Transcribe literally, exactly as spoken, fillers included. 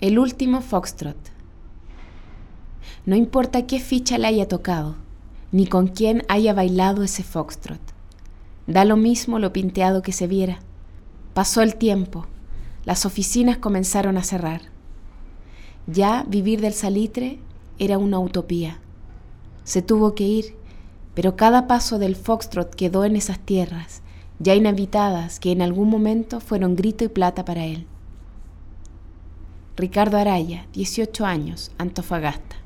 El último foxtrot. No importa qué ficha le haya tocado, ni con quién haya bailado ese foxtrot. Da lo mismo lo pinteado que se viera. Pasó el tiempo, las oficinas comenzaron a cerrar. Ya vivir del salitre era una utopía. Se tuvo que ir, pero cada paso del foxtrot quedó en esas tierras, ya inhabitadas, que en algún momento fueron grito y plata para él. Ricardo Araya, dieciocho años, Antofagasta.